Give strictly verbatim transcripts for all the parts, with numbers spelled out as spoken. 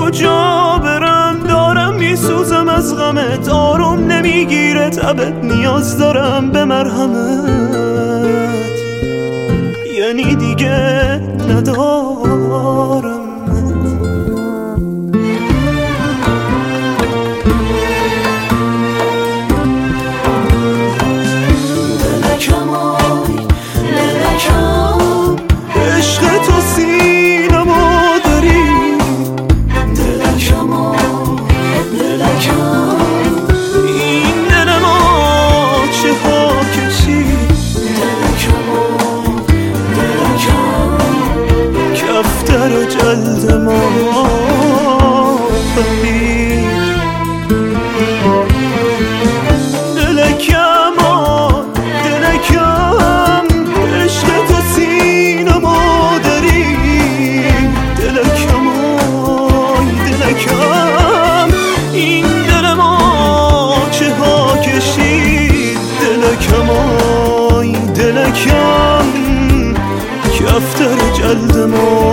کجا برم، دارم میسوزم از غمت، آروم نمیگیره تبت، نیاز دارم به مرهمت، یعنی دیگه ندارم. جلد ما دلکم دلکم عشق تو سینما داری، دلکم دلکم این دل ما چه ها کشید، دلکم دلکم کفتر جلد ما.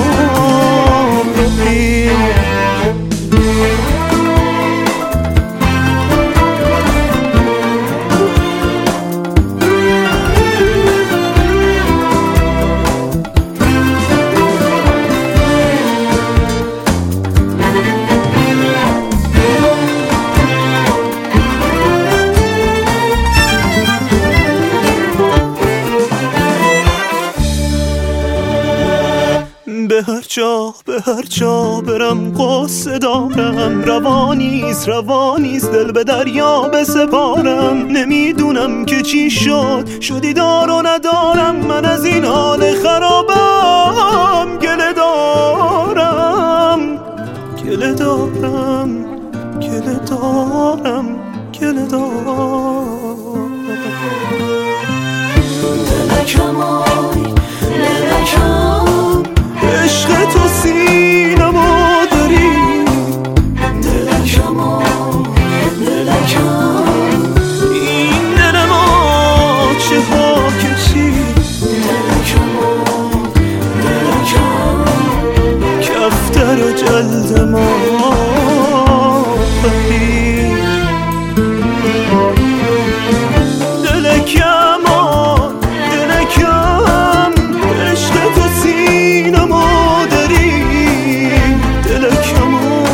به هر جا به هر جا برم قصه دارم، روانیست روانیست دل به دریا بسپارم، نمیدونم که چی شد شدی دار و ندارم، من از این حال خرابم گله دارم گله دارم گله دارم گله دارم. دلکم آی دلکم عشق تو سینما داری، دلکم دلکم این دل ما چه ها کشید، دلکم دلکم کفتر جلد ما دلکم دلکم عشق تو سینما داری، دلکم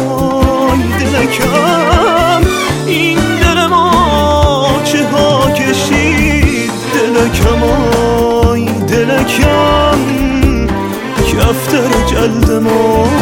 دلکم این دل ما چه ها کشید، دلکم دلکم کفتر جلد ما.